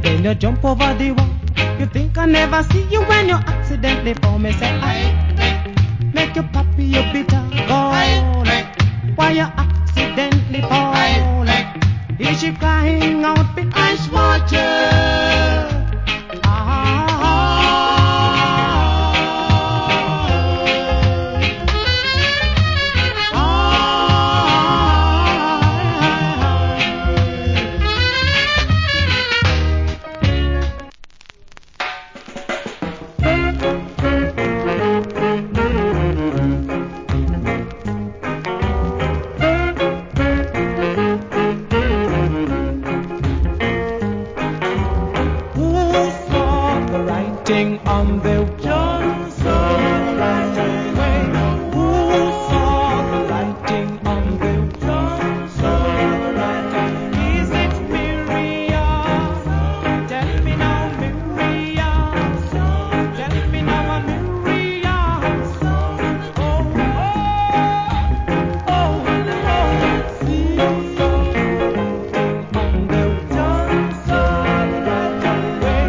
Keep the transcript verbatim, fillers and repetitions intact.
then you jump over the wall. You think I never see you when you accidentally fall. Me say I make you poppy your bitter gall. Why you accidentally fall? Is she crying out with ice water? On the